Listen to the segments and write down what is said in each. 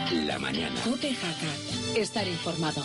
la mañana. Cope Jaca. Estar informado.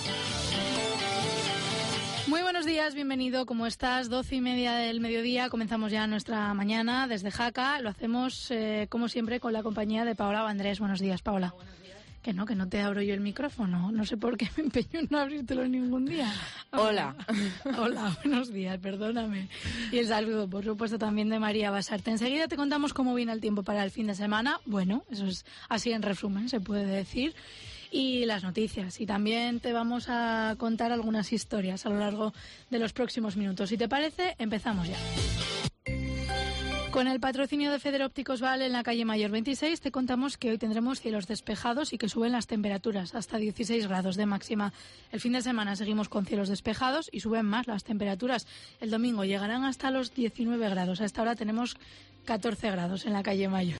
Muy buenos días, bienvenido. ¿Cómo estás? 12:30 del mediodía. Comenzamos ya nuestra mañana desde Jaca. Lo hacemos, como siempre, con la compañía de Paola Andrés. Buenos días, Paola. Buenos días. Que no te abro yo el micrófono. No sé por qué me empeño en no abrírtelo ningún día. Hola. Hola, buenos días, perdóname. Y el saludo, por supuesto, también de María Basarte. Enseguida te contamos cómo viene el tiempo para el fin de semana. Bueno, eso es así en resumen, se puede decir. Y las noticias. Y también te vamos a contar algunas historias a lo largo de los próximos minutos. Si te parece, empezamos ya. Con el patrocinio de Federópticos Val en la calle Mayor 26 te contamos que hoy tendremos cielos despejados y que suben las temperaturas hasta 16 grados de máxima. El fin de semana seguimos con cielos despejados y suben más las temperaturas. El domingo llegarán hasta los 19 grados. A esta hora tenemos 14 grados en la calle Mayor.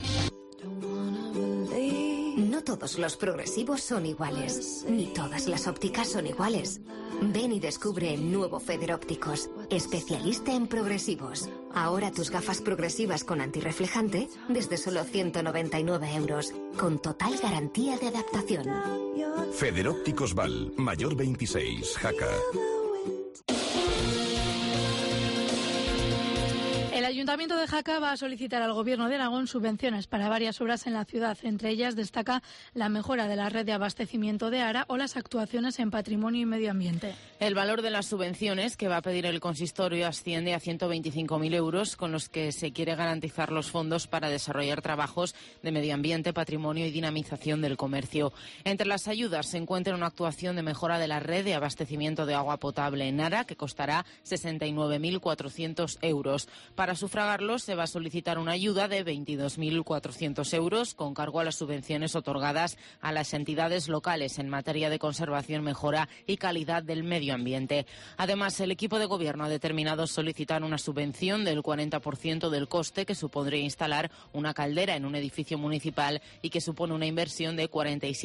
No todos los progresivos son iguales, ni todas las ópticas son iguales. Ven y descubre el nuevo Federópticos, especialista en progresivos. Ahora tus gafas progresivas con antirreflejante desde solo 199 euros, con total garantía de adaptación. Federópticos Val, Mayor 26, Jaca. El Ayuntamiento de Jaca va a solicitar al Gobierno de Aragón subvenciones para varias obras en la ciudad. Entre ellas destaca la mejora de la red de abastecimiento de ARA o las actuaciones en patrimonio y medio ambiente. El valor de las subvenciones que va a pedir el consistorio asciende a 125.000 euros, con los que se quiere garantizar los fondos para desarrollar trabajos de medio ambiente, patrimonio y dinamización del comercio. Entre las ayudas se encuentra una actuación de mejora de la red de abastecimiento de agua potable en ARA, que costará 69.400 euros. Para sufragarlos se va a solicitar una ayuda de 22.400 euros con cargo a las subvenciones otorgadas a las entidades locales en materia de conservación, mejora y calidad del medio ambiente. Además, el equipo de gobierno ha determinado solicitar una subvención del 40% del coste que supondría instalar una caldera en un edificio municipal y que supone una inversión de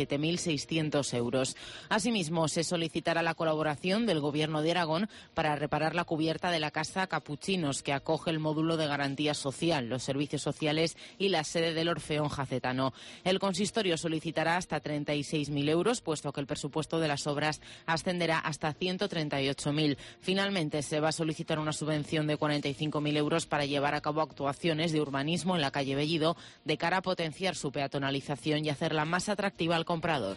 47.600 euros. Asimismo, se solicitará la colaboración del Gobierno de Aragón para reparar la cubierta de la Casa Capuchinos, que acoge el módulo de garantía social, los servicios sociales y la sede del Orfeón Jacetano. El consistorio solicitará hasta 36.000 euros, puesto que el presupuesto de las obras ascenderá hasta 138.000. Finalmente, se va a solicitar una subvención de 45.000 euros para llevar a cabo actuaciones de urbanismo en la calle Bellido de cara a potenciar su peatonalización y hacerla más atractiva al comprador.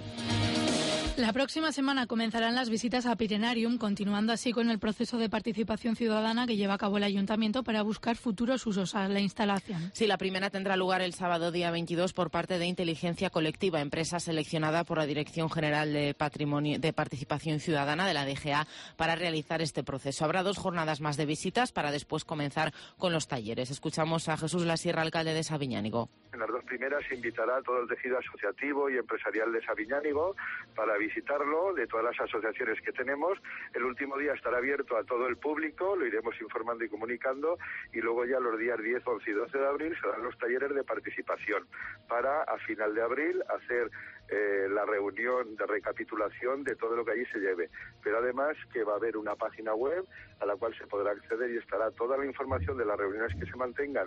La próxima semana comenzarán las visitas a Pirenarium, continuando así con el proceso de participación ciudadana que lleva a cabo el Ayuntamiento para buscar futuros usos a la instalación. Sí, la primera tendrá lugar el sábado día 22 por parte de Inteligencia Colectiva, empresa seleccionada por la Dirección General de Participación Ciudadana de la DGA para realizar este proceso. Habrá 2 jornadas más de visitas para después comenzar con los talleres. Escuchamos a Jesús Lasierra, alcalde de Sabiñánigo. En las 2 primeras se invitará a todo el tejido asociativo y empresarial de Sabiñánigo para visitarlo, de todas las asociaciones que tenemos. El último día estará abierto a todo el público, lo iremos informando y comunicando, y luego ya los días 10, 11 y 12 de abril serán los talleres de participación para a final de abril hacer la reunión de recapitulación de todo lo que allí se lleve. Pero además que va a haber una página web a la cual se podrá acceder y estará toda la información de las reuniones que se mantengan.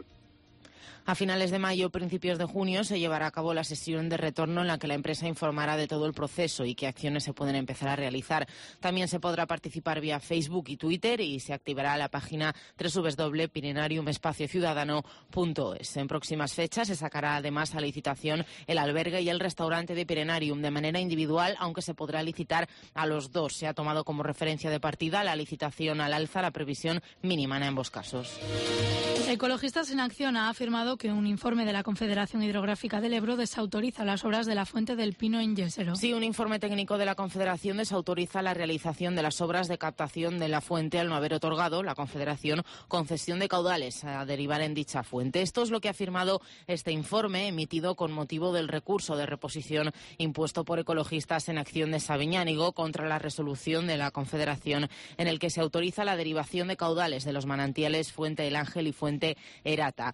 A finales de mayo o principios de junio se llevará a cabo la sesión de retorno en la que la empresa informará de todo el proceso y qué acciones se pueden empezar a realizar. También se podrá participar vía Facebook y Twitter y se activará la página www.pirenariumespaciociudadano.es. En próximas fechas se sacará además a licitación el albergue y el restaurante de Pirenarium de manera individual, aunque se podrá licitar a los 2. Se ha tomado como referencia de partida la licitación al alza, la previsión mínima en ambos casos. Ecologistas en Acción ha afirmado que un informe de la Confederación Hidrográfica del Ebro desautoriza las obras de la fuente del Pino en Yesero. Sí, un informe técnico de la Confederación desautoriza la realización de las obras de captación de la fuente al no haber otorgado la Confederación concesión de caudales a derivar en dicha fuente. Esto es lo que ha afirmado este informe emitido con motivo del recurso de reposición impuesto por Ecologistas en Acción de Sabiñánigo contra la resolución de la Confederación en el que se autoriza la derivación de caudales de los manantiales Fuente El Ángel y Fuente Erata. Desde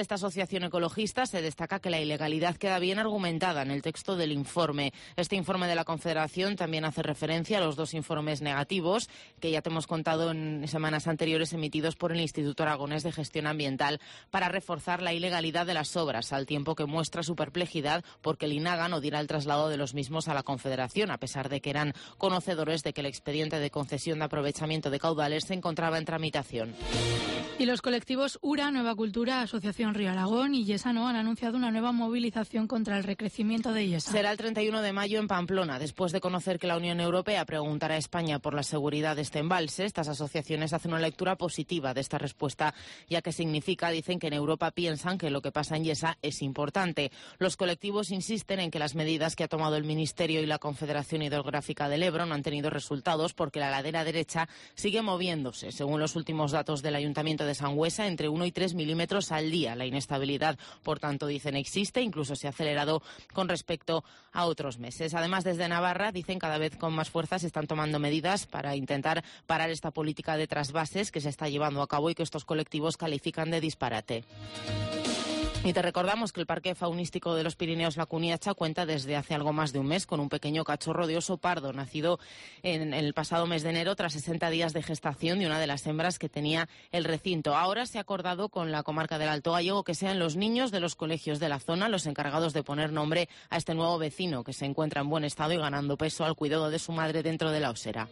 esta asociación ecologista se destaca que la ilegalidad queda bien argumentada en el texto del informe. Este informe de la Confederación también hace referencia a los 2 informes negativos que ya te hemos contado en semanas anteriores emitidos por el Instituto Aragonés de Gestión Ambiental para reforzar la ilegalidad de las obras, al tiempo que muestra su perplejidad porque el INAGA no diera el traslado de los mismos a la Confederación, a pesar de que eran conocedores de que el expediente de concesión de aprovechamiento de caudales se encontraba en tramitación. Y los colectivos URA, Nueva Cultura, Asociación Río Aragón y Yesano han anunciado una nueva movilización contra el recrecimiento de Yesa. Será el 31 de mayo en Pamplona. Después de conocer que la Unión Europea preguntará a España por la seguridad de este embalse, estas asociaciones hacen una lectura positiva de esta respuesta, ya que significa, dicen, que en Europa piensan que lo que pasa en Yesa es importante. Los colectivos insisten en que las medidas que ha tomado el Ministerio y la Confederación Hidrográfica del Ebro no han tenido resultados porque la ladera derecha sigue moviéndose. Según los últimos datos del Ayuntamiento de Sangüesa, entre 1 y 3 milímetros al día. La inestabilidad, por tanto, dicen, existe, incluso se ha acelerado con respecto a otros meses. Además, desde Navarra, dicen, cada vez con más fuerza se están tomando medidas para intentar parar esta política de trasvases que se está llevando a cabo y que estos colectivos califican de disparate. Y te recordamos que el Parque Faunístico de los Pirineos La Cuniacha cuenta desde hace algo más de un mes con un pequeño cachorro de oso pardo, nacido en el pasado mes de enero tras 60 días de gestación de una de las hembras que tenía el recinto. Ahora se ha acordado con la comarca del Alto Gallego que sean los niños de los colegios de la zona los encargados de poner nombre a este nuevo vecino que se encuentra en buen estado y ganando peso al cuidado de su madre dentro de la osera.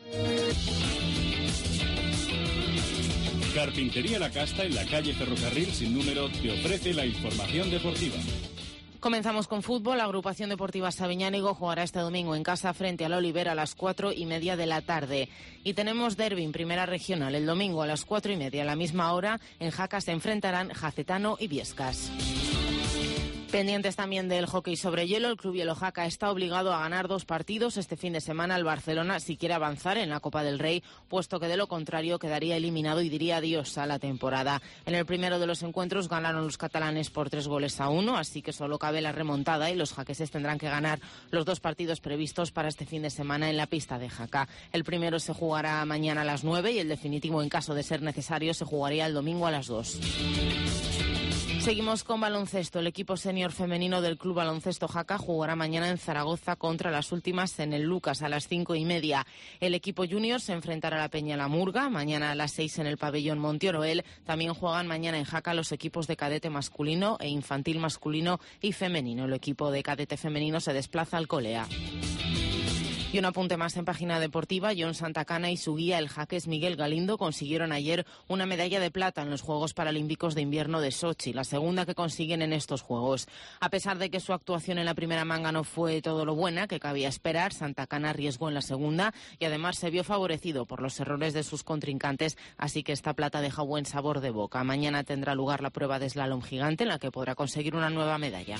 Carpintería La Casta, en la calle Ferrocarril sin número, te ofrece la información deportiva. Comenzamos con fútbol. La agrupación deportiva Sabiñánigo jugará este domingo en casa frente al Oliver a las 4:30 de la tarde. Y tenemos derbi en Primera Regional. El domingo a las 4:30, a la misma hora, en Jaca se enfrentarán Jacetano y Viescas. Pendientes también del hockey sobre hielo, el Club Hielo Jaca está obligado a ganar 2 partidos este fin de semana al Barcelona si quiere avanzar en la Copa del Rey, puesto que de lo contrario quedaría eliminado y diría adiós a la temporada. En el primero de los encuentros ganaron los catalanes por 3-1, así que solo cabe la remontada y los jaqueses tendrán que ganar los 2 partidos previstos para este fin de semana en la pista de Jaca. El primero se jugará mañana a las 9 y el definitivo, en caso de ser necesario, se jugaría el domingo a las 2. Seguimos con baloncesto. El equipo senior femenino del Club Baloncesto Jaca jugará mañana en Zaragoza contra las últimas en el Lucas a las 5:30. El equipo junior se enfrentará a la Peña La Murga mañana a las 6 en el pabellón Montioroel. También juegan mañana en Jaca los equipos de cadete masculino e infantil masculino y femenino. El equipo de cadete femenino se desplaza al Colea. Y un apunte más en página deportiva. John Santacana y su guía, el jaqués Miguel Galindo, consiguieron ayer una medalla de plata en los Juegos Paralímpicos de Invierno de Sochi, la segunda que consiguen en estos Juegos. A pesar de que su actuación en la primera manga no fue todo lo buena que cabía esperar, Santacana arriesgó en la segunda y además se vio favorecido por los errores de sus contrincantes, así que esta plata deja buen sabor de boca. Mañana tendrá lugar la prueba de slalom gigante en la que podrá conseguir una nueva medalla.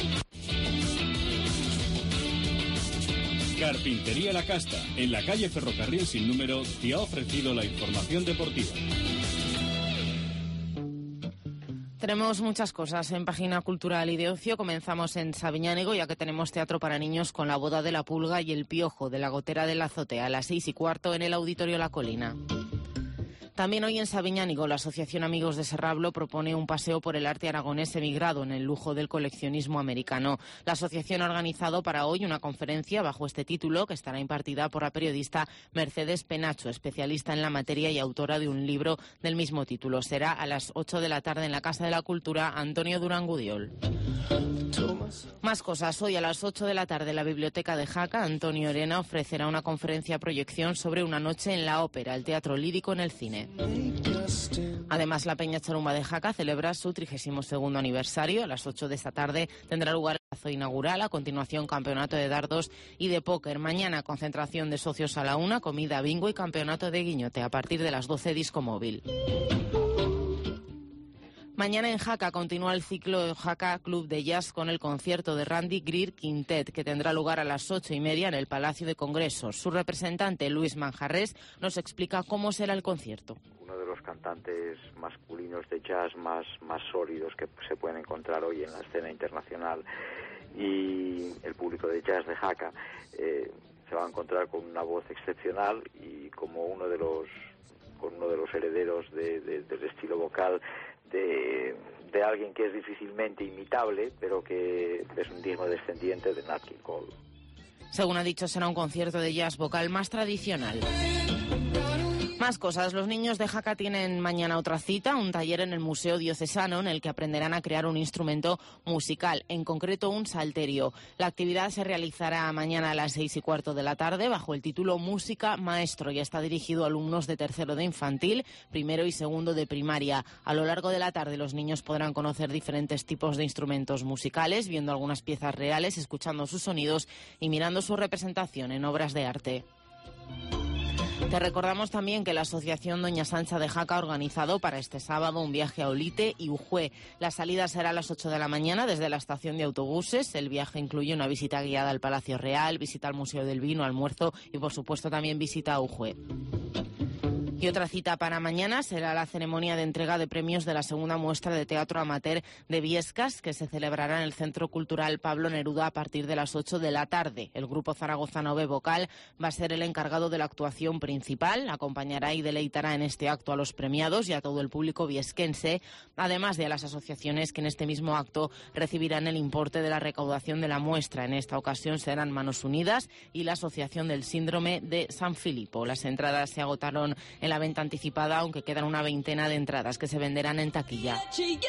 Carpintería La Casta, en la calle Ferrocarril sin número, te ha ofrecido la información deportiva. Tenemos muchas cosas en página cultural y de ocio. Comenzamos en Sabiñánigo, ya que tenemos teatro para niños con La boda de la pulga y El piojo de la gotera de la azotea a las 6:15 en el Auditorio La Colina. También hoy en Sabiñánigo, la Asociación Amigos de Serrablo propone un paseo por el arte aragonés emigrado en el lujo del coleccionismo americano. La asociación ha organizado para hoy una conferencia bajo este título que estará impartida por la periodista Mercedes Penacho, especialista en la materia y autora de un libro del mismo título. Será a las 8 de la tarde en la Casa de la Cultura Antonio Durán Gudiol. Más cosas. Hoy a las 8 de la tarde en la Biblioteca de Jaca, Antonio Orena ofrecerá una conferencia proyección sobre una noche en la ópera, el teatro lírico en el cine. Además, la Peña Charumba de Jaca celebra su 32º aniversario. A las 8 de esta tarde tendrá lugar el acto inaugural, a continuación campeonato de dardos y de póker. Mañana concentración de socios a la 1, comida bingo y campeonato de guiñote. A partir de las 12 disco móvil. Mañana en Jaca continúa el ciclo Jaca Club de Jazz con el concierto de Randy Greer Quintet, que tendrá lugar a las 8:30 en el Palacio de Congresos. Su representante, Luis Manjarres, nos explica cómo será el concierto. Uno de los cantantes masculinos de jazz más sólidos que se pueden encontrar hoy en la escena internacional, y el público de jazz de Jaca se va a encontrar con una voz excepcional y como uno de los herederos del estilo vocal de alguien que es difícilmente imitable, pero que es un digno descendiente de Nat King Cole. Según ha dicho, será un concierto de jazz vocal más tradicional. Más cosas. Los niños de Jaca tienen mañana otra cita, un taller en el Museo Diocesano en el que aprenderán a crear un instrumento musical, en concreto un salterio. La actividad se realizará mañana a las 6:15 de la tarde bajo el título Música Maestro y está dirigido a alumnos de tercero de infantil, primero y segundo de primaria. A lo largo de la tarde los niños podrán conocer diferentes tipos de instrumentos musicales, viendo algunas piezas reales, escuchando sus sonidos y mirando su representación en obras de arte. Te recordamos también que la Asociación Doña Sancha de Jaca ha organizado para este sábado un viaje a Olite y Ujue. La salida será a las 8 de la mañana desde la estación de autobuses. El viaje incluye una visita guiada al Palacio Real, visita al Museo del Vino, almuerzo y, por supuesto, también visita a Ujue. Y otra cita para mañana será la ceremonia de entrega de premios de la segunda muestra de teatro amateur de Viescas, que se celebrará en el Centro Cultural Pablo Neruda a partir de las 8 de la tarde. El grupo zaragozano B Vocal va a ser el encargado de la actuación principal, acompañará y deleitará en este acto a los premiados y a todo el público viesquense, además de a las asociaciones que en este mismo acto recibirán el importe de la recaudación de la muestra. En esta ocasión serán Manos Unidas y la Asociación del Síndrome de San Filipo. Las entradas se agotaron en la venta anticipada, aunque quedan una veintena de entradas que se venderán en taquilla.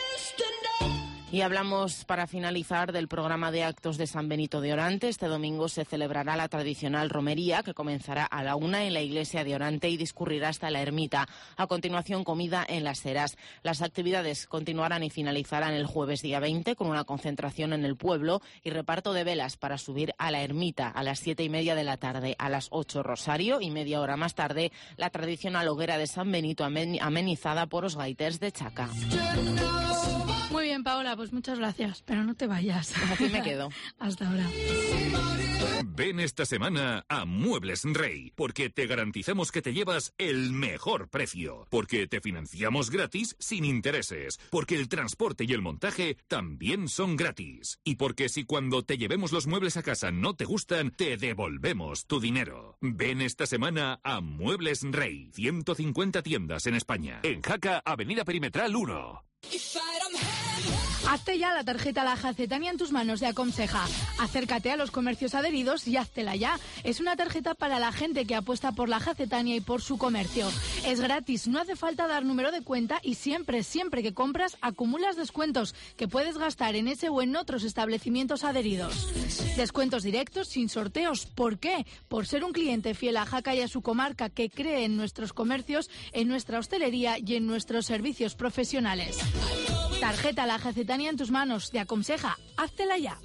Y hablamos, para finalizar, del programa de actos de San Benito de Orante. Este domingo se celebrará la tradicional romería, que comenzará a la 1 en la iglesia de Orante y discurrirá hasta la ermita. A continuación, comida en las eras. Las actividades continuarán y finalizarán el jueves día 20 con una concentración en el pueblo y reparto de velas para subir a la ermita a las 7:30 de la tarde. A las 8 rosario y media hora más tarde la tradicional hoguera de San Benito amenizada por los gaiters de Chaca. Muy bien, Paola, pues muchas gracias, pero no te vayas. Aquí me quedo. Hasta ahora. Ven esta semana a Muebles Rey, porque te garantizamos que te llevas el mejor precio, porque te financiamos gratis sin intereses, porque el transporte y el montaje también son gratis, y porque si cuando te llevemos los muebles a casa no te gustan, te devolvemos tu dinero. Ven esta semana a Muebles Rey, 150 tiendas en España. En Jaca, Avenida Perimetral 1. Hazte ya la tarjeta La Jacetania en tus manos de Aconseja. Acércate a los comercios adheridos y háztela ya. Es una tarjeta para la gente que apuesta por La Jacetania y por su comercio. Es gratis, no hace falta dar número de cuenta y siempre que compras acumulas descuentos que puedes gastar en ese o en otros establecimientos adheridos. Descuentos directos sin sorteos. ¿Por qué? Por ser un cliente fiel a Jaca y a su comarca que cree en nuestros comercios, en nuestra hostelería y en nuestros servicios profesionales. Tarjeta La Jacetania en tus manos, te aconseja, háztela ya.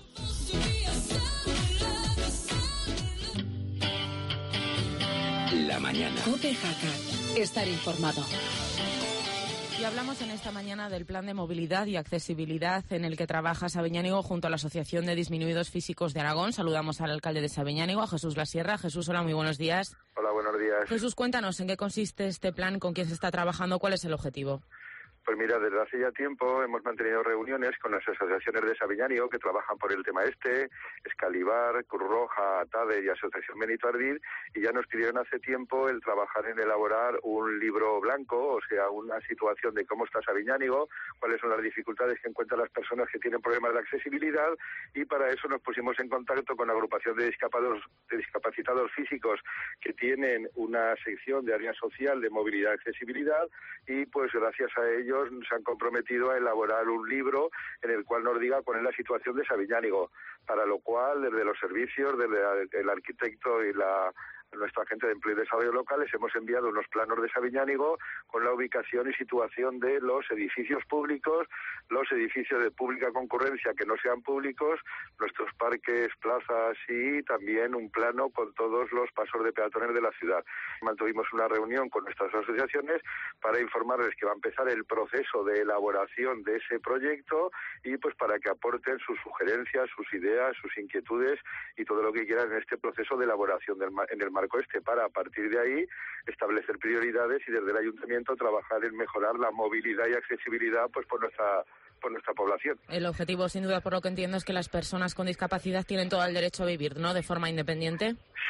La mañana. COPE Jaca. Estar informado. Y hablamos en esta mañana del plan de movilidad y accesibilidad en el que trabaja Sabeñánigo junto a la Asociación de Disminuidos Físicos de Aragón. Saludamos al alcalde de Sabeñánigo, a Jesús Lasierra. Jesús, hola, muy buenos días. Hola, buenos días. Jesús, cuéntanos en qué consiste este plan, con quién se está trabajando, cuál es el objetivo. Pues mira, desde hace ya tiempo hemos mantenido reuniones con las asociaciones de Sabeñánigo que trabajan por el tema Escalibar, Cruz Roja, ATADE y Asociación Benito Ardid, y ya nos pidieron hace tiempo el trabajar en elaborar un libro blanco, o sea, una situación de cómo está Sabeñánigo, cuáles son las dificultades que encuentran las personas que tienen problemas de accesibilidad, y para eso nos pusimos en contacto con la agrupación de discapacitados físicos que tienen una sección de área social de movilidad y accesibilidad, y pues gracias a ellos se han comprometido a elaborar un libro en el cual nos diga cuál es la situación de Sabeñánigo, para lo cual desde los servicios, desde el arquitecto y nuestro agente de empleo y desarrollo locales hemos enviado unos planos de Sabeñánigo con la ubicación y situación de los edificios públicos, los edificios de pública concurrencia que no sean públicos, nuestros parques, plazas y también un plano con todos los pasos de peatones de la ciudad. Mantuvimos una reunión con nuestras asociaciones para informarles que va a empezar el proceso de elaboración de ese proyecto y pues para que aporten sus sugerencias, sus ideas, sus inquietudes y todo lo que quieran en este proceso de elaboración en el marco para a partir de ahí establecer prioridades y desde el ayuntamiento trabajar en mejorar la movilidad y accesibilidad pues por nuestra población. El objetivo, sin duda, por lo que entiendo, es que las personas con discapacidad tienen todo el derecho a vivir, ¿no?, de forma independiente.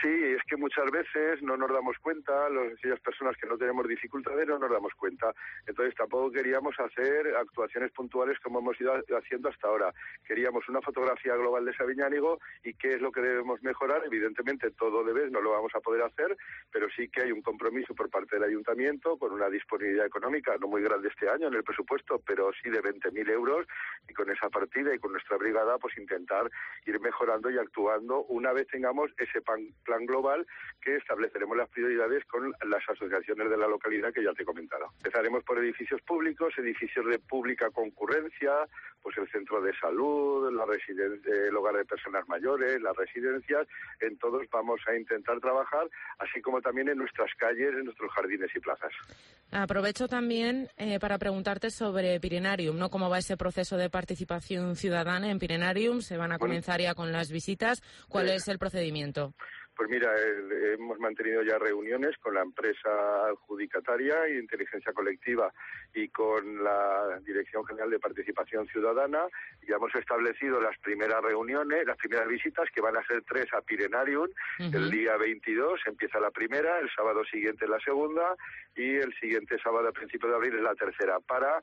Sí, es que muchas veces no nos damos cuenta, aquellas personas que no tenemos dificultades no nos damos cuenta. Entonces tampoco queríamos hacer actuaciones puntuales como hemos ido haciendo hasta ahora. Queríamos una fotografía global de Sabiñánigo y qué es lo que debemos mejorar. Evidentemente todo de vez no lo vamos a poder hacer, pero sí que hay un compromiso por parte del Ayuntamiento con una disponibilidad económica no muy grande este año en el presupuesto, pero sí de 20.000 euros, y con esa partida y con nuestra brigada pues intentar ir mejorando y actuando una vez tengamos ese plan global que estableceremos las prioridades con las asociaciones de la localidad que ya te he comentado. Empezaremos por edificios públicos, edificios de pública concurrencia, pues el centro de salud, el hogar de personas mayores, las residencias. En todos vamos a intentar trabajar, así como también en nuestras calles, en nuestros jardines y plazas. Aprovecho también para preguntarte sobre Pirenarium, ¿no? ¿Cómo va ese proceso de participación ciudadana en Pirenarium? ¿Se van a comenzar ya con las visitas? ¿Cuál es el procedimiento? Pues mira, hemos mantenido ya reuniones con la empresa adjudicataria y inteligencia colectiva y con la Dirección General de Participación Ciudadana. Ya hemos establecido las primeras reuniones, las primeras visitas, que van a ser 3 a Pirenarium. El día 22 empieza la primera, el sábado siguiente la segunda y el siguiente sábado a principios de abril es la tercera.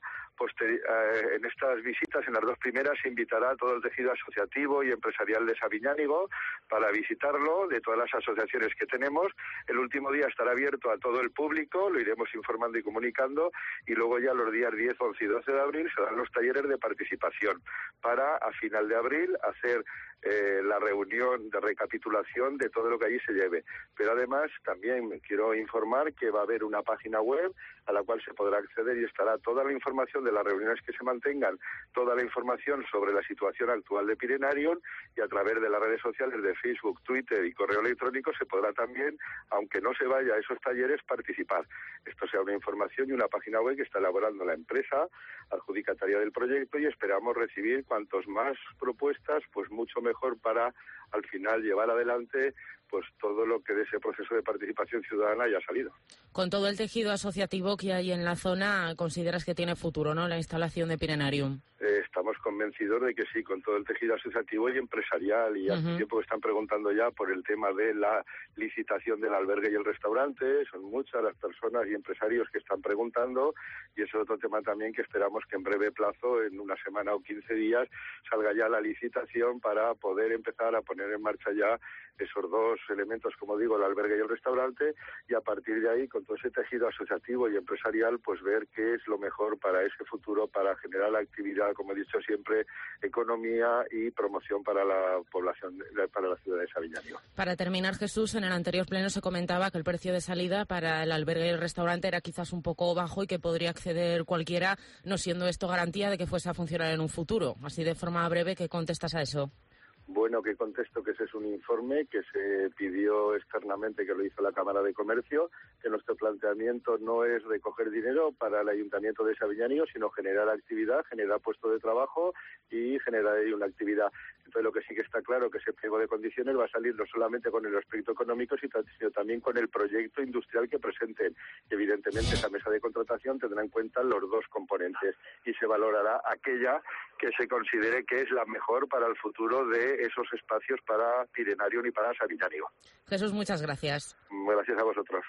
En estas visitas, en las 2 primeras, se invitará a todo el tejido asociativo y empresarial de Sabiñánigo para visitarlo, de todas las asociaciones que tenemos. El último día estará abierto a todo el público, lo iremos informando y comunicando, y luego ya los días 10, 11 y 12 de abril serán los talleres de participación para, a final de abril, hacer la reunión de recapitulación de todo lo que allí se lleve. Pero además también quiero informar que va a haber una página web a la cual se podrá acceder y estará toda la información de las reuniones que se mantengan, toda la información sobre la situación actual de Pirenarium, y a través de las redes sociales de Facebook, Twitter y correo electrónico se podrá también, aunque no se vaya a esos talleres, participar. Esto sea una información y una página web que está elaborando la empresa adjudicataria del proyecto, y esperamos recibir cuantos más propuestas, pues mucho mejor para al final llevar adelante pues todo lo que de ese proceso de participación ciudadana haya salido. Con todo el tejido asociativo que hay en la zona, ¿consideras que tiene futuro, no, la instalación de Pirenarium? Estamos convencidos de que sí, con todo el tejido asociativo y empresarial, y hace tiempo que están preguntando ya por el tema de la licitación del albergue y el restaurante. Son muchas las personas y empresarios que están preguntando, y es otro tema también que esperamos que en breve plazo, en una semana o 15 días, salga ya la licitación para poder empezar a poner en marcha ya esos 2 elementos, como digo, el albergue y el restaurante, y a partir de ahí, con todo ese tejido asociativo y empresarial, pues ver qué es lo mejor para ese futuro, para generar actividad, como he dicho siempre, economía y promoción para la población, para la ciudad de Sabiñánigo. Para terminar, Jesús, en el anterior pleno se comentaba que el precio de salida para el albergue y el restaurante era quizás un poco bajo y que podría acceder cualquiera, no siendo esto garantía de que fuese a funcionar en un futuro. Así, de forma breve, ¿qué contestas a eso? Bueno, que contesto que ese es un informe que se pidió externamente, que lo hizo la Cámara de Comercio, que nuestro planteamiento no es recoger dinero para el Ayuntamiento de Sabiñánigo, sino generar actividad, generar puestos de trabajo y generar ahí una actividad. Entonces, lo que sí que está claro que ese pliego de condiciones va a salir no solamente con el aspecto económico, sino también con el proyecto industrial que presenten. Y evidentemente, esa mesa de contratación tendrá en cuenta los 2 componentes y se valorará aquella que se considere que es la mejor para el futuro de esos espacios para Pirenarium y para Sabiñánigo. Jesús, muchas gracias. Gracias a vosotros.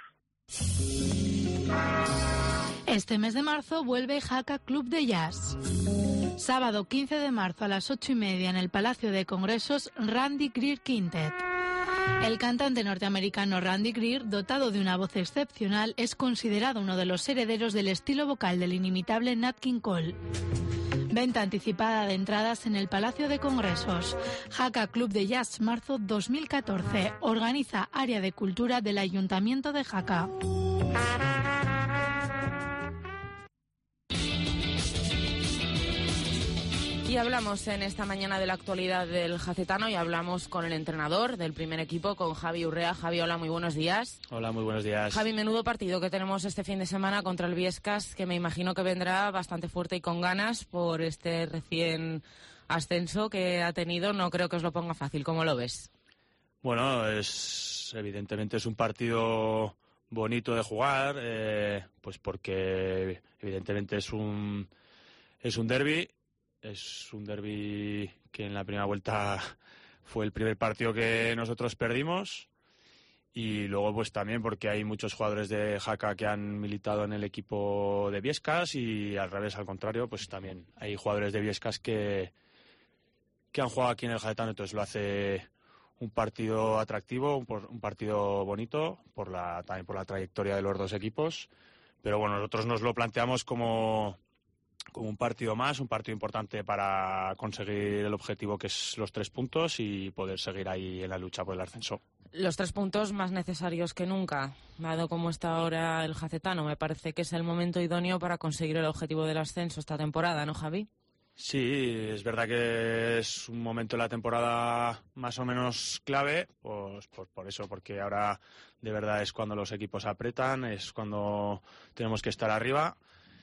Este mes de marzo vuelve Jaca Club de Jazz. Sábado 15 de marzo a las 8:30 en el Palacio de Congresos, Randy Greer Quintet. El cantante norteamericano Randy Greer, dotado de una voz excepcional, es considerado uno de los herederos del estilo vocal del inimitable Nat King Cole. Venta anticipada de entradas en el Palacio de Congresos. Jaca Club de Jazz marzo 2014. Organiza Área de Cultura del Ayuntamiento de Jaca. Y hablamos en esta mañana de la actualidad del jacetano y hablamos con el entrenador del primer equipo, con Javi Urrea. Javi, hola, muy buenos días. Hola, muy buenos días. Javi, menudo partido que tenemos este fin de semana contra el Biescas, que me imagino que vendrá bastante fuerte y con ganas por este recién ascenso que ha tenido. No creo que os lo ponga fácil. ¿Cómo lo ves? Bueno, evidentemente es un partido bonito de jugar, pues porque evidentemente es un derbi. Es un derbi que en la primera vuelta fue el primer partido que nosotros perdimos Y luego pues también porque hay muchos jugadores de Jaca que han militado en el equipo de Biescas y al revés, al contrario, pues también hay jugadores de Biescas que han jugado aquí en el Jacetano, entonces lo hace un partido atractivo, un partido bonito, también por la trayectoria de los dos equipos. Pero bueno, nosotros nos lo planteamos como un partido más, un partido importante para conseguir el objetivo que es los 3 puntos y poder seguir ahí en la lucha por el ascenso. Los 3 puntos más necesarios que nunca, dado como está ahora el Jacetano. Me parece que es el momento idóneo para conseguir el objetivo del ascenso esta temporada, ¿no, Javi? Sí, es verdad que es un momento de la temporada más o menos clave, pues por eso, porque ahora de verdad es cuando los equipos apretan, es cuando tenemos que estar arriba.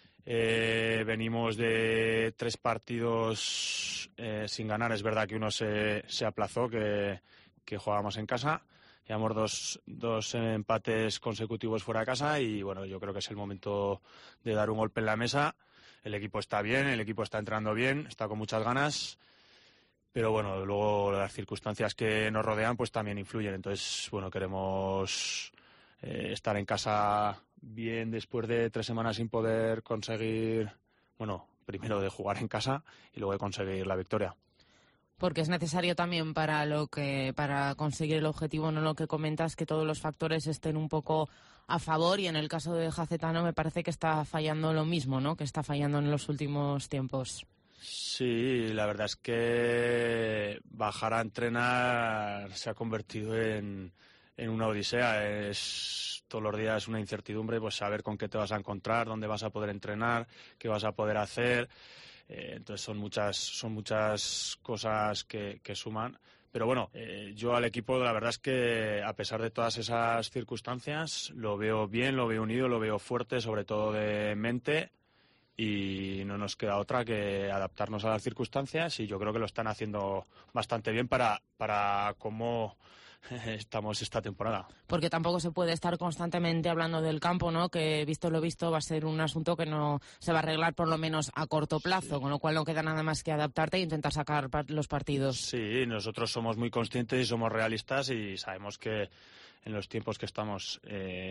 Venimos de 3 partidos sin ganar, es verdad que uno se aplazó, que jugábamos en casa. Llevamos dos empates consecutivos fuera de casa y bueno, yo creo que es el momento de dar un golpe en la mesa. El equipo está bien, el equipo está entrenando bien, está con muchas ganas, pero bueno, luego las circunstancias que nos rodean pues también influyen. Entonces, bueno, queremos estar en casa bien después de 3 semanas sin poder conseguir, bueno, primero de jugar en casa y luego de conseguir la victoria. Porque es necesario también para conseguir el objetivo, no lo que comentas, que todos los factores estén un poco a favor, y en el caso de Jacetano me parece que está fallando lo mismo, ¿no? Que está fallando en los últimos tiempos. Sí, la verdad es que bajar a entrenar se ha convertido en una odisea. Es todos los días una incertidumbre, pues saber con qué te vas a encontrar, dónde vas a poder entrenar, qué vas a poder hacer. Entonces son muchas cosas que suman. Pero bueno, yo al equipo la verdad es que a pesar de todas esas circunstancias lo veo bien, lo veo unido, lo veo fuerte, sobre todo de mente, y no nos queda otra que adaptarnos a las circunstancias, y yo creo que lo están haciendo bastante bien para cómo estamos esta temporada. Porque tampoco se puede estar constantemente hablando del campo, ¿no? Que visto lo visto va a ser un asunto que no se va a arreglar por lo menos a corto plazo, sí. Con lo cual no queda nada más que adaptarte e intentar sacar los partidos. Sí, nosotros somos muy conscientes y somos realistas y sabemos que en los tiempos que estamos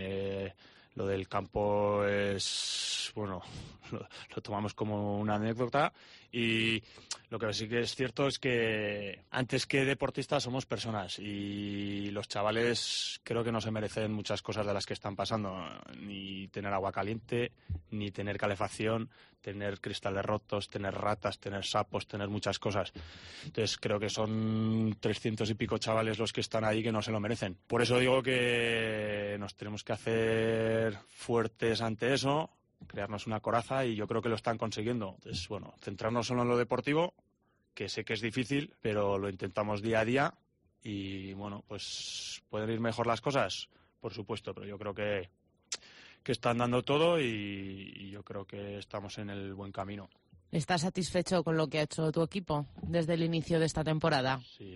lo del campo es, bueno, lo tomamos como una anécdota, y lo que sí que es cierto es que antes que deportistas somos personas, y los chavales creo que no se merecen muchas cosas de las que están pasando, ni tener agua caliente, ni tener calefacción, tener cristales rotos, tener ratas, tener sapos, tener muchas cosas. Entonces creo que son 300 y pico chavales los que están ahí que no se lo merecen. Por eso digo que nos tenemos que hacer fuertes ante eso, crearnos una coraza, y yo creo que lo están consiguiendo. Entonces, bueno, centrarnos solo en lo deportivo, que sé que es difícil, pero lo intentamos día a día, y bueno, pues pueden ir mejor las cosas, por supuesto, pero yo creo que están dando todo, y yo creo que estamos en el buen camino. ¿Estás satisfecho con lo que ha hecho tu equipo desde el inicio de esta temporada? Sí.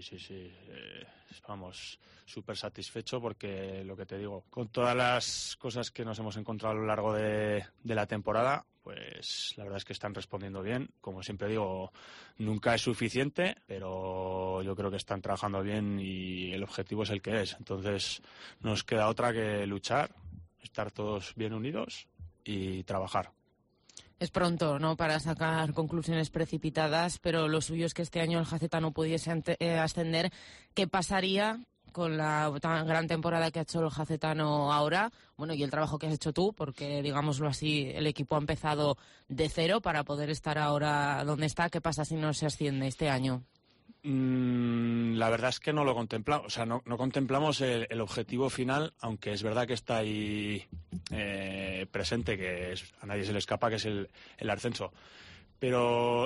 Vamos, súper satisfecho, porque lo que te digo, con todas las cosas que nos hemos encontrado a lo largo de la temporada, pues la verdad es que están respondiendo bien. Como siempre digo, nunca es suficiente, pero yo creo que están trabajando bien y el objetivo es el que es. Entonces nos queda otra que luchar, estar todos bien unidos y trabajar. Es pronto, ¿no?, para sacar conclusiones precipitadas, pero lo suyo es que este año el Jacetano pudiese ascender. ¿Qué pasaría con la tan gran temporada que ha hecho el Jacetano ahora? Bueno, y el trabajo que has hecho tú, porque, digámoslo así, el equipo ha empezado de cero para poder estar ahora donde está. ¿Qué pasa si no se asciende este año? La verdad es que no lo contemplamos, o sea, no contemplamos el objetivo final, aunque es verdad que está ahí presente, que a nadie se le escapa, que es el ascenso. Pero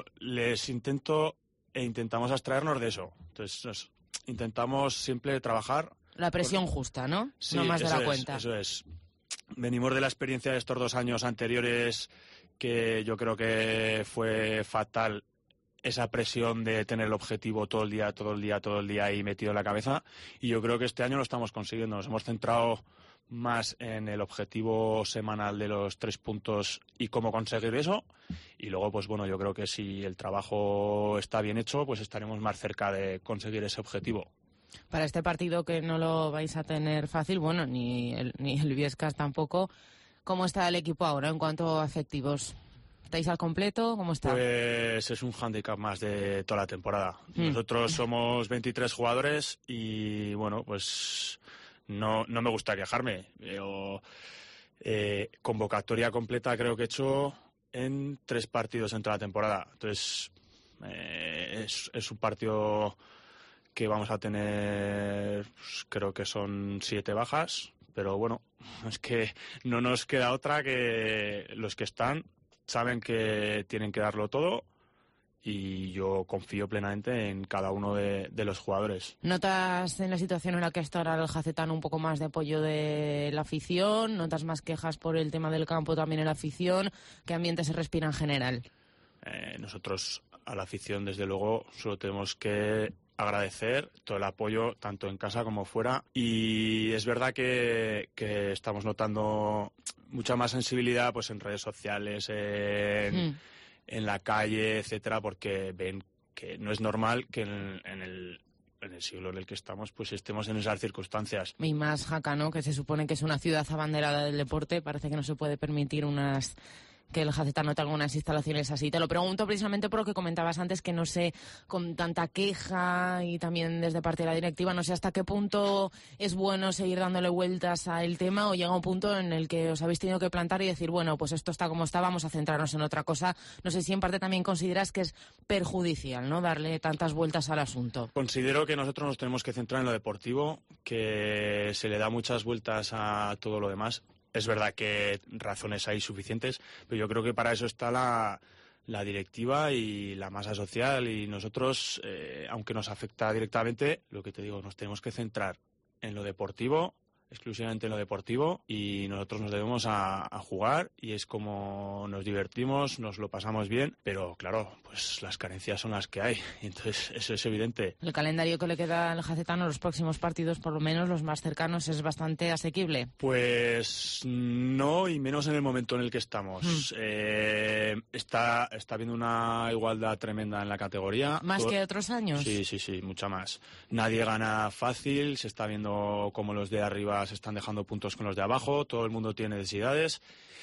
intentamos abstraernos de eso. Entonces intentamos siempre trabajar. La presión justa, ¿no? Sí, no más de la cuenta. Eso es. Venimos de la experiencia de estos 2 años anteriores, que yo creo que fue fatal. Esa presión de tener el objetivo todo el día ahí metido en la cabeza, y yo creo que este año lo estamos consiguiendo. Nos hemos centrado más en el objetivo semanal de los 3 puntos y cómo conseguir eso, y luego pues bueno, yo creo que si el trabajo está bien hecho, pues estaremos más cerca de conseguir ese objetivo. Para este partido que no lo vais a tener fácil, bueno, ni el Viescas tampoco, ¿cómo está el equipo ahora en cuanto a efectivos? ¿Estáis al completo? ¿Cómo está? Pues es un hándicap más de toda la temporada. Nosotros somos 23 jugadores y, bueno, pues no me gusta quejarme. Pero, convocatoria completa creo que he hecho en 3 partidos en toda la temporada. Entonces, es un partido que vamos a tener, pues, creo que son 7 bajas. Pero, bueno, es que no nos queda otra que los que están saben que tienen que darlo todo y yo confío plenamente en cada uno de los jugadores. ¿Notas en la situación en la que está ahora el Jacetano un poco más de apoyo de la afición? ¿Notas más quejas por el tema del campo también en la afición? ¿Qué ambiente se respira en general? Nosotros a la afición, desde luego, solo tenemos que agradecer todo el apoyo, tanto en casa como fuera. Y es verdad que estamos notando mucha más sensibilidad pues en redes sociales, en la calle, etcétera, porque ven que no es normal que en el siglo en el que estamos pues estemos en esas circunstancias. Y más Jaca, ¿no? Que se supone que es una ciudad abanderada del deporte, parece que no se puede permitir que el Jacetano tenga algunas instalaciones así. Te lo pregunto precisamente por lo que comentabas antes, que no sé, con tanta queja y también desde parte de la directiva, no sé hasta qué punto es bueno seguir dándole vueltas al tema o llega un punto en el que os habéis tenido que plantar y decir, bueno, pues esto está como está, vamos a centrarnos en otra cosa. No sé si en parte también consideras que es perjudicial, ¿no?, darle tantas vueltas al asunto. Considero que nosotros nos tenemos que centrar en lo deportivo, que se le da muchas vueltas a todo lo demás. Es verdad que razones hay suficientes, pero yo creo que para eso está la directiva y la masa social y nosotros, aunque nos afecta directamente, lo que te digo, nos tenemos que centrar en lo deportivo, exclusivamente en lo deportivo, y nosotros nos debemos a jugar y es como nos divertimos, nos lo pasamos bien, pero claro, pues las carencias son las que hay, y entonces eso es evidente. El calendario que le queda al Jacetano, los próximos partidos, por lo menos los más cercanos, es bastante asequible. Pues no, y menos en el momento en el que estamos. Está habiendo una igualdad tremenda en la categoría. ¿Más que otros años? Sí, mucha más. Nadie gana fácil, se está viendo cómo los de arriba se están dejando puntos con los de abajo, todo el mundo tiene necesidades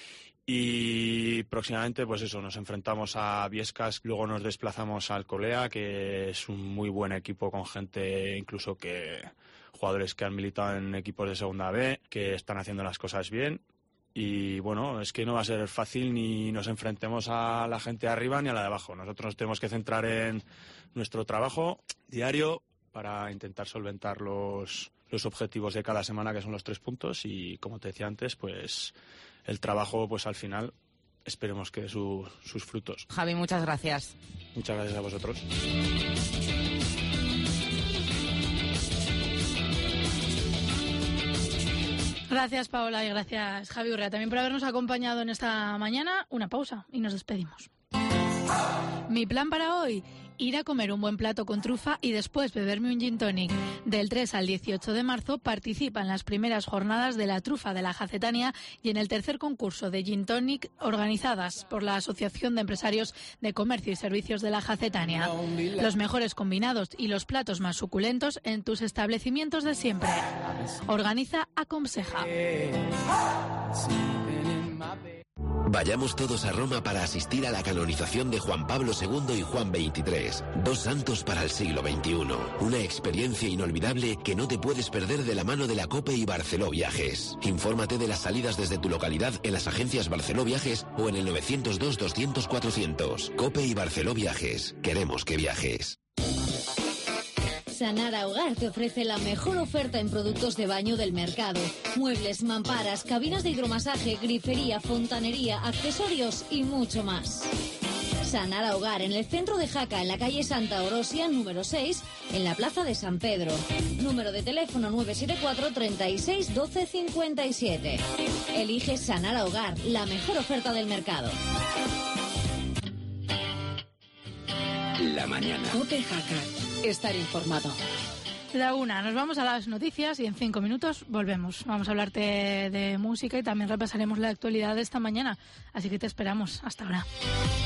y próximamente pues eso, nos enfrentamos a Viescas, luego nos desplazamos al Colea, que es un muy buen equipo con gente, incluso que jugadores que han militado en equipos de segunda B, que están haciendo las cosas bien. Y bueno, es que no va a ser fácil ni nos enfrentemos a la gente de arriba ni a la de abajo. Nosotros nos tenemos que centrar en nuestro trabajo diario para intentar solventar los objetivos de cada semana, que son los 3 puntos, y como te decía antes, pues el trabajo pues al final esperemos que dé sus frutos. Javi, muchas gracias. Muchas gracias a vosotros. Gracias, Paola, y gracias, Javi Urrea, también por habernos acompañado en esta mañana. Una pausa y nos despedimos. Mi plan para hoy: ir a comer un buen plato con trufa y después beberme un gin tonic. Del 3 al 18 de marzo participa en las primeras jornadas de la trufa de la Jacetania y en el tercer concurso de gin tonic organizadas por la Asociación de Empresarios de Comercio y Servicios de la Jacetania. Los mejores combinados y los platos más suculentos en tus establecimientos de siempre. Organiza Aconseja. Vayamos todos a Roma para asistir a la canonización de Juan Pablo II y Juan XXIII, 2 santos para el siglo XXI. Una experiencia inolvidable que no te puedes perder de la mano de la COPE y Barceló Viajes. Infórmate de las salidas desde tu localidad en las agencias Barceló Viajes o en el 902 200 400. COPE y Barceló Viajes. Queremos que viajes. Sanara Hogar te ofrece la mejor oferta en productos de baño del mercado. Muebles, mamparas, cabinas de hidromasaje, grifería, fontanería, accesorios y mucho más. Sanara Hogar en el centro de Jaca, en la calle Santa Orosia, número 6, en la plaza de San Pedro. Número de teléfono 974 36 12 57. Elige Sanara Hogar, la mejor oferta del mercado. La mañana. COPE Jaca. Estar informado. La una, nos vamos a las noticias y en 5 minutos volvemos. Vamos a hablarte de música y también repasaremos la actualidad de esta mañana. Así que te esperamos. Hasta ahora.